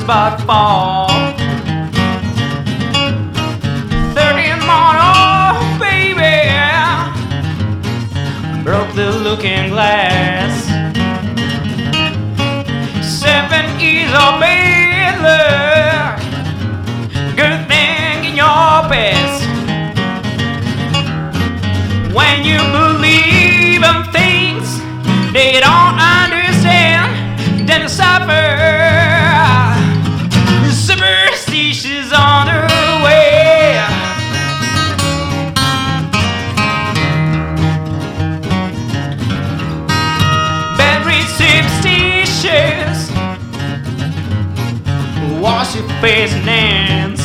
but fall. 13 more, oh baby, broke the looking glass. 7 years of bad luck, good thing in your past. When you believe in things they don't understand, then you suffer. Superstitious on the way. Very superstitious. Wash your face and hands.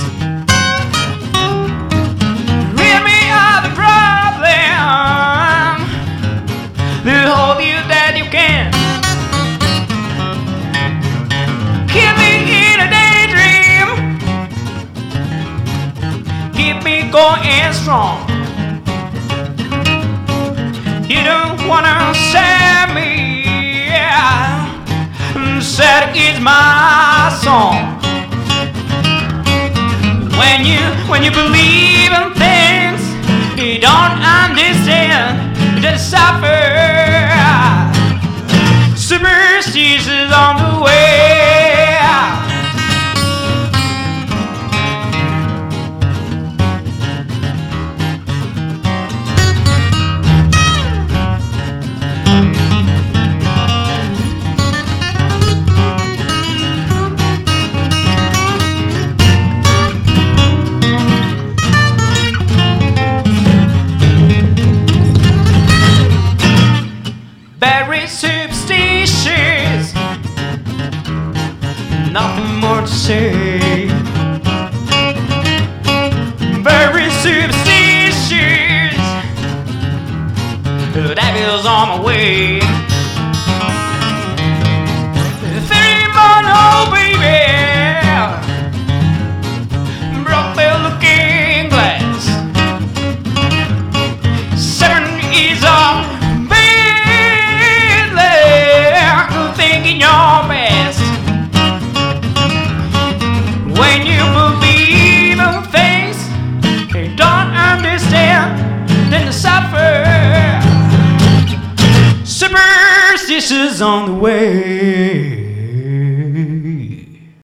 Rid me of the problem. The whole you that you can. Keep me in a daydream. Keep me going strong. You don't wanna set me. Sad is my song. When you believe in things you don't understand, you just suffer. Superstitions on the way. Very superstitious, nothing more to say. Very superstitious, the devil's on my way. 3 more, oh baby, broke the looking glass. 7 years of your best. When you believe in things you don't understand, then you suffer. Superstitious on the way.